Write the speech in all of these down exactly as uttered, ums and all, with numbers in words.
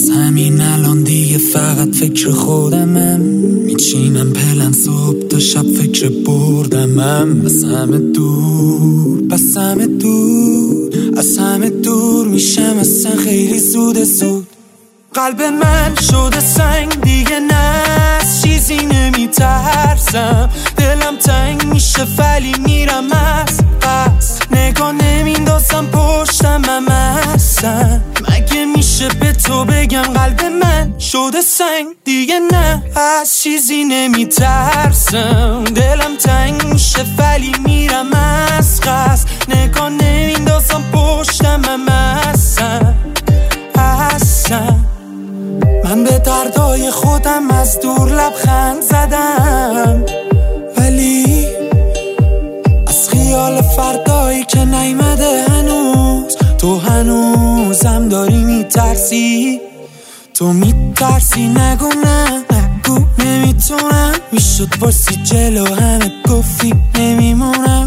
بس همین الان دیگه فقط فکر خودمم، میچینم پلن صبح تا شب فکر بردمم. بس همه دور بس همه دور از همه دور میشم اصلا خیلی زود زود. قلب من شده سنگ دیگه نه چیزی نمیترسم، دلم تنگ میشه ولی میرم از قصد، نگاه نمیندازم پشتم هم اصلا. مگه میشه به تو بگم قلب من شده سنگ دیگه نه از چیزی نمیترسم، دلم تنگ میشه ولی میرم از قصد، نگاه نمیندازم پشتم هم اصلا اصلا. من به دردای خودم از دور لبخند زدم، ولی از خیال فردایی که نیمده هنوز، تو هنوزم داری میترسی، تو میترسی. نگو نه نگو نمیتونم، میشد باسی جلو همه گفتی نمیمونم.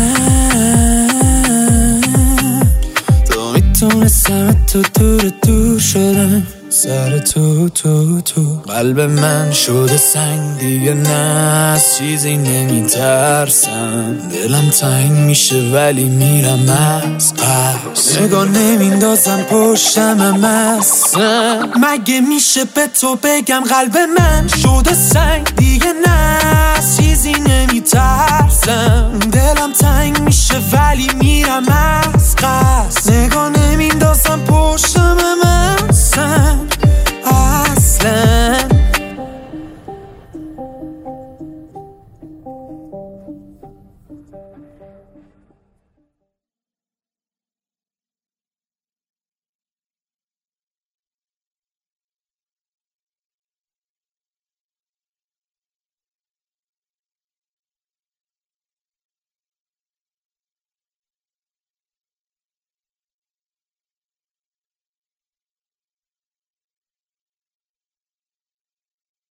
منم تو میتونستم تو دور دور شدم سر تو تو تو. قلب من شده سنگ دیگه نه چیزی نمیترسم، دلم تنگ میشه ولی میرم از قصد، نگاه نمیندازم پشتم هم اصلا. مگه میشه به تو بگم قلب من شده سنگ دیگه نه چیزی نمیترسم، دلم تنگ میشه ولی میرم از قصد، نگاه